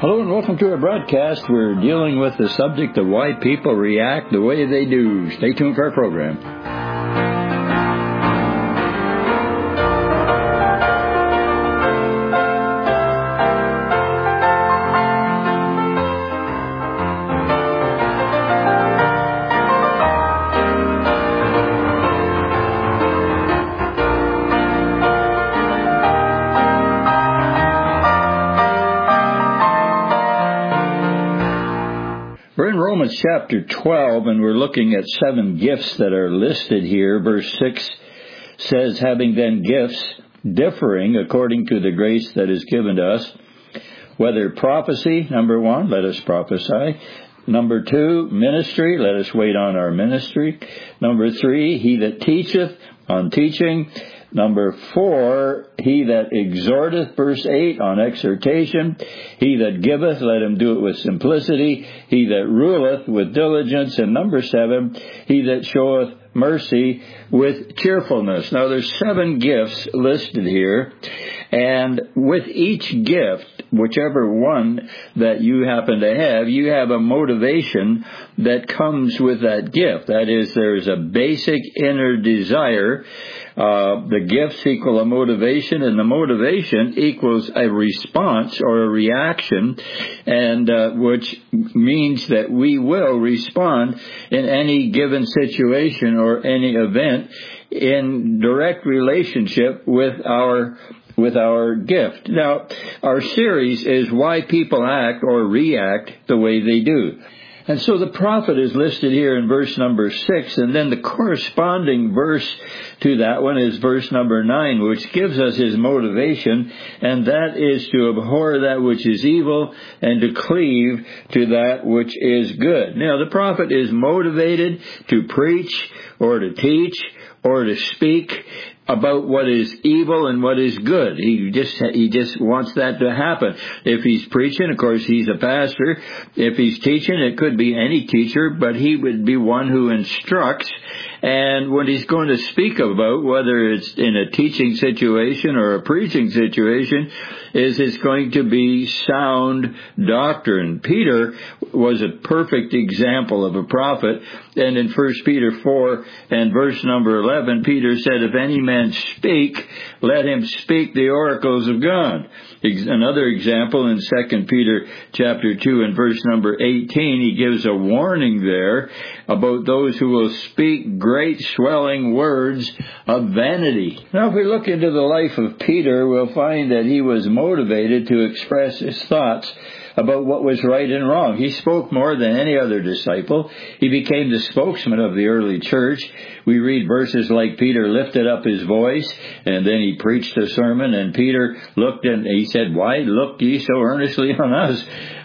Hello and welcome to our broadcast. We're dealing with the subject of why people react the way they do. Stay tuned for our program. We're in Romans chapter 12, and we're looking at 7 gifts that are listed here. Verse 6 says, having then gifts differing according to the grace that is given to us, whether prophecy, number 1, let us prophesy. Number 2, ministry, let us wait on our ministry. Number 3, he that teacheth, on teaching. Number 4, he that exhorteth, verse 8, on exhortation. He that giveth, let him do it with simplicity. He that ruleth, with diligence. And number 7, he that showeth mercy, with cheerfulness. Now, there's 7 gifts listed here, and with each gift, whichever one that you happen to have, you have a motivation that comes with that gift. That is, there's a basic inner desire. The gifts equal a motivation, and the motivation equals a response or a reaction, and which means that we will respond in any given situation or any event in direct relationship with our gift. Now, our series is why people act or react the way they do. And so the prophet is listed here in verse number 6, and then the corresponding verse to that one is verse number 9, which gives us his motivation, and that is to abhor that which is evil and to cleave to that which is good. Now, the prophet is motivated to preach or to teach or to speak about what is evil and what is good. He just wants that to happen. If he's preaching, of course, he's a pastor. If he's teaching, it could be any teacher, but he would be one who instructs. And when he's going to speak about, whether it's in a teaching situation or a preaching situation, it's going to be sound doctrine. Peter was a perfect example of a prophet. And in 1 Peter 4 and verse number 11, Peter said, if any man speak, let him speak the oracles of God. Another example in 2 Peter chapter 2 and verse number 18, he gives a warning there about those who will speak great swelling words of vanity. Now, if we look into the life of Peter, we'll find that he was motivated to express his thoughts about what was right and wrong. He spoke more than any other disciple. He became the spokesman of the early church. We read verses like Peter lifted up his voice, and then he preached a sermon, and Peter looked and he said, why look ye so earnestly on us?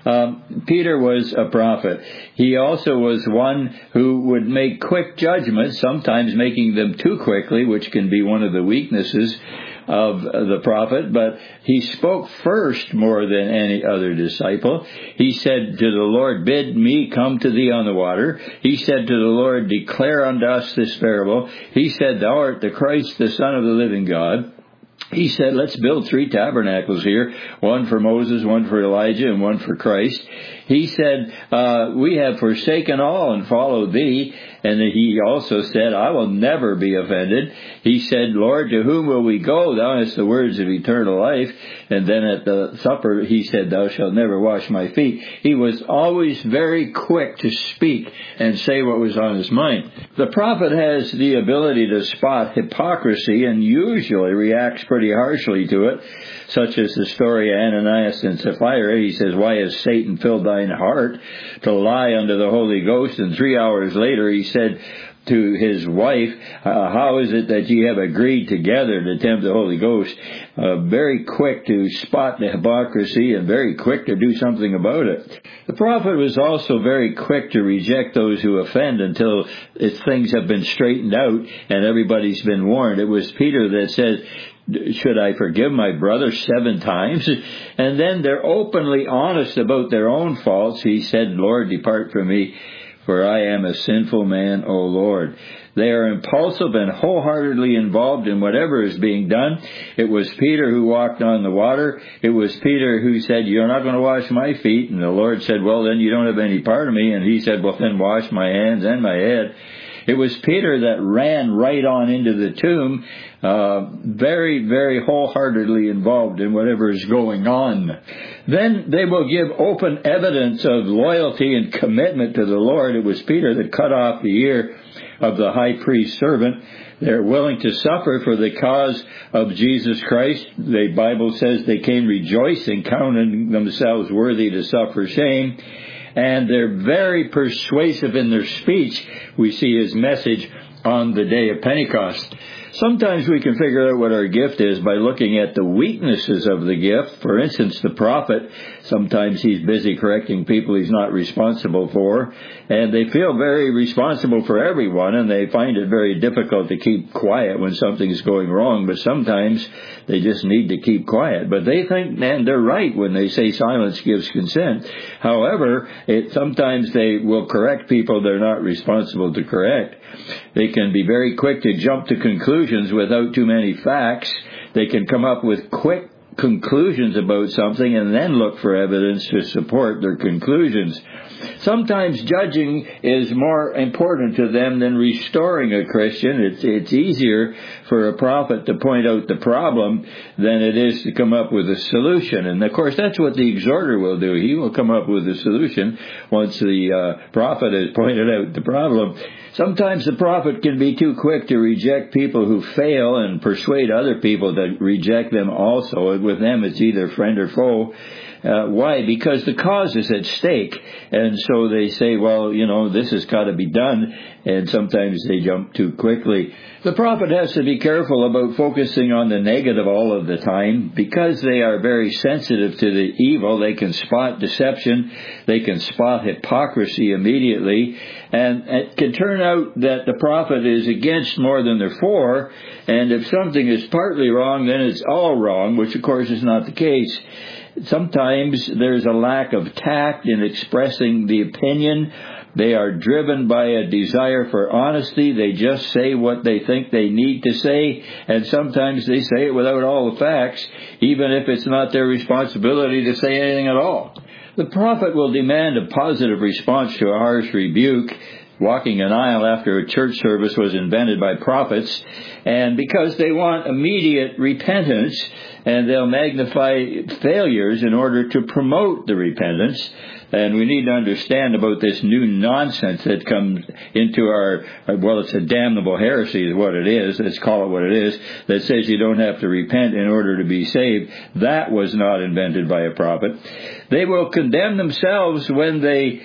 Peter was a prophet. He also was one who would make quick judgments, sometimes making them too quickly, which can be one of the weaknesses of the prophet, but he spoke first more than any other disciple. He said to the Lord, bid me come to thee on the water. He said to the Lord, declare unto us this parable. He said, thou art the Christ, the Son of the living God. He said, let's build 3 tabernacles here, one for Moses, one for Elijah, and one for Christ. He said, we have forsaken all and followed thee. And he also said, I will never be offended. He said, Lord, to whom will we go? Thou hast the words of eternal life. And then at the supper, he said, thou shalt never wash my feet. He was always very quick to speak and say what was on his mind. The prophet has the ability to spot hypocrisy and usually reacts pretty harshly to it, such as the story of Ananias and Sapphira. He says, why has Satan filled thine heart to lie unto the Holy Ghost? And 3 hours later he said to his wife, how is it that ye have agreed together to tempt the Holy Ghost? Very quick to spot the hypocrisy and very quick to do something about it. The prophet was also very quick to reject those who offend until things have been straightened out and everybody's been warned. It was Peter that said, should I forgive my brother 7 times? And then they're openly honest about their own faults. He said, Lord, depart from me, for I am a sinful man, O Lord. They are impulsive and wholeheartedly involved in whatever is being done. It was Peter who walked on the water. It was Peter who said, "You're not going to wash my feet." And the Lord said, "Well, then you don't have any part of me." And he said, "Well, then wash my hands and my head." It was Peter that ran right on into the tomb, very, very wholeheartedly involved in whatever is going on. Then they will give open evidence of loyalty and commitment to the Lord. It was Peter that cut off the ear of the high priest's servant. They're willing to suffer for the cause of Jesus Christ. The Bible says they came rejoicing, counting themselves worthy to suffer shame. And they're very persuasive in their speech. We see his message on the day of Pentecost. Sometimes we can figure out what our gift is by looking at the weaknesses of the gift. For instance, the prophet, sometimes he's busy correcting people he's not responsible for, and they feel very responsible for everyone, and they find it very difficult to keep quiet when something's going wrong, but sometimes they just need to keep quiet. But they think, man, they're right when they say silence gives consent. However, sometimes they will correct people they're not responsible to correct. They can be very quick to jump to conclusions without too many facts. They can come up with quick conclusions about something and then look for evidence to support their conclusions. Sometimes judging is more important to them than restoring a Christian. It's easier for a prophet to point out the problem than it is to come up with a solution. And of course, that's what the exhorter will do. He will come up with a solution once the prophet has pointed out the problem. Sometimes the prophet can be too quick to reject people who fail and persuade other people to reject them also. With them, it's either friend or foe. Why? Because the cause is at stake. And so they say, well, this has got to be done. And sometimes they jump too quickly. The prophet has to be careful about focusing on the negative all of the time. Because they are very sensitive to the evil, they can spot deception. They can spot hypocrisy immediately. And it can turn out that the prophet is against more than they're for. And if something is partly wrong, then it's all wrong, which of course is not the case. Sometimes there's a lack of tact in expressing the opinion. They are driven by a desire for honesty. They just say what they think they need to say, and sometimes they say it without all the facts, even if it's not their responsibility to say anything at all. The prophet will demand a positive response to a harsh rebuke. Walking an aisle after a church service was invented by prophets, and because they want immediate repentance, and they'll magnify failures in order to promote the repentance. And we need to understand about this new nonsense that comes into it's a damnable heresy is what it is. Let's call it what it is. That says you don't have to repent in order to be saved. That was not invented by a prophet. They will condemn themselves when they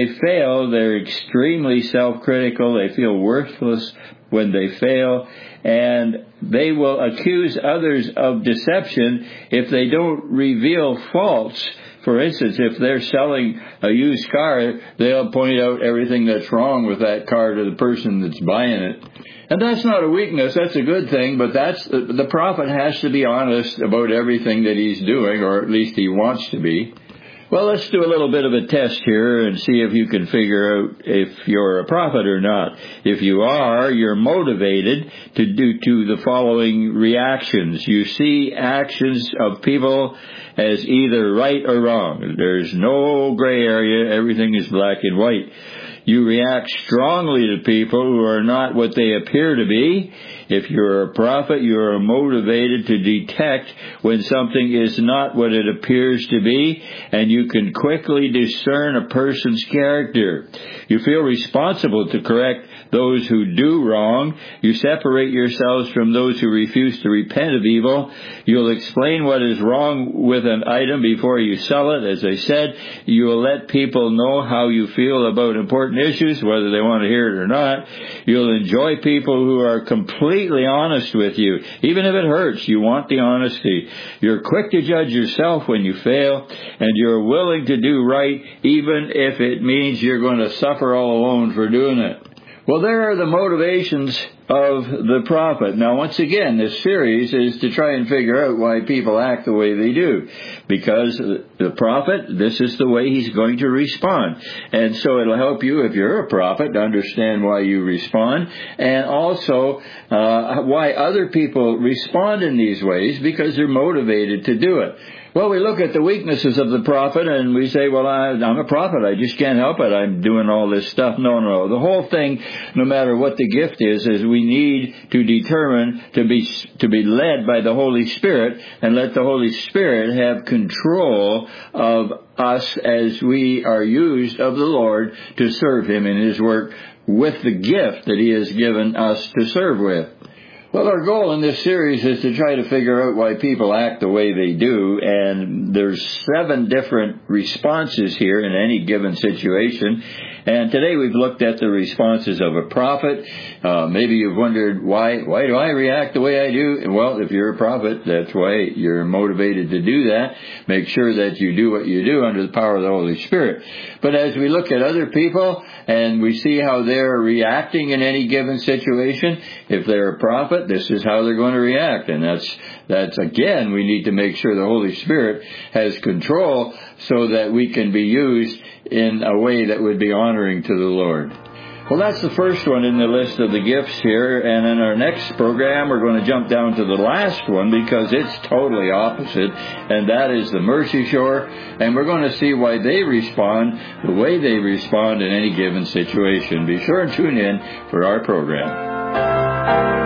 fail. They're extremely self-critical. They feel worthless when they fail. And they will accuse others of deception if they don't reveal faults. For instance, if they're selling a used car, they'll point out everything that's wrong with that car to the person that's buying it. And that's not a weakness, that's a good thing, but the prophet has to be honest about everything that he's doing, or at least he wants to be. Well, let's do a little bit of a test here and see if you can figure out if you're a prophet or not. If you are, you're motivated to the following reactions. You see actions of people as either right or wrong. There's no gray area. Everything is black and white. You react strongly to people who are not what they appear to be. If you're a prophet, you are motivated to detect when something is not what it appears to be, and you can quickly discern a person's character. You feel responsible to correct those who do wrong. You separate yourselves from those who refuse to repent of evil. You'll explain what is wrong with an item before you sell it. As I said, you will let people know how you feel about important issues, whether they want to hear it or not. You'll enjoy people who are completely honest with you. Even if it hurts, you want the honesty. You're quick to judge yourself when you fail, and you're willing to do right, even if it means you're going to suffer all alone for doing it. Well, there are the motivations of the prophet. Now, once again, this series is to try and figure out why people act the way they do. Because the prophet, this is the way he's going to respond. And so it'll help you, if you're a prophet, to understand why you respond, and also why other people respond in these ways, because they're motivated to do it. Well, we look at the weaknesses of the prophet and we say, well, I'm a prophet. I just can't help it. I'm doing all this stuff. No. The whole thing, no matter what the gift is we need to determine to be led by the Holy Spirit and let the Holy Spirit have control of us as we are used of the Lord to serve Him in His work with the gift that He has given us to serve with. Well, our goal in this series is to try to figure out why people act the way they do, and there's 7 different responses here in any given situation. And today we've looked at the responses of a prophet. Maybe you've wondered, why do I react the way I do? Well, if you're a prophet, that's why you're motivated to do that. Make sure that you do what you do under the power of the Holy Spirit. But as we look at other people and we see how they're reacting in any given situation, if they're a prophet, this is how they're going to react. And that's again, we need to make sure the Holy Spirit has control so that we can be used in a way that would be honoring to the Lord. Well, that's the first one in the list of the gifts here, and in our next program we're going to jump down to the last one because it's totally opposite, and that is the mercy shore, and we're going to see why they respond the way they respond in any given situation. Be sure and tune in for our program.